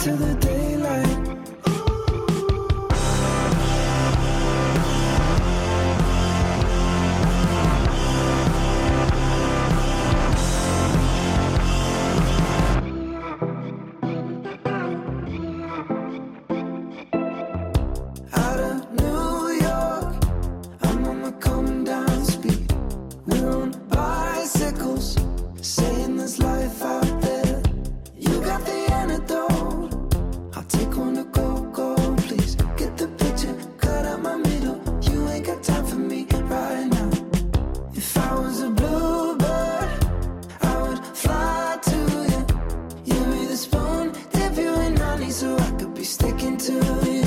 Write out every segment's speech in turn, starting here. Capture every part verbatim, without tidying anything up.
to the daylight. Out of New York, I'm on my coming down speed. We're on bicycles, saying there's life out there. You got the antidote. I'll take one to go, go, please. Get the picture, cut out my middle. You ain't got time for me right now. If I was a bluebird, I would fly to you. You'd be the spoon, dip you in honey, so I could be sticking to you.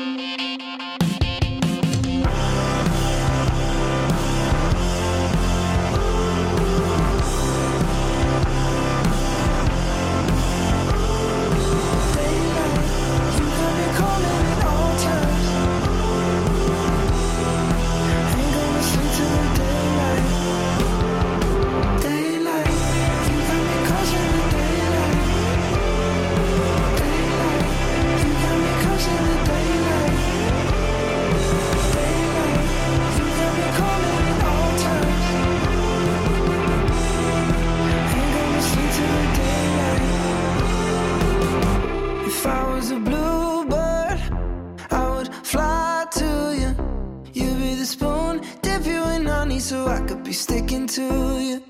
If I was a bluebird, I would fly to you. You'd be the spoon, dip you in honey, so I could be sticking to you.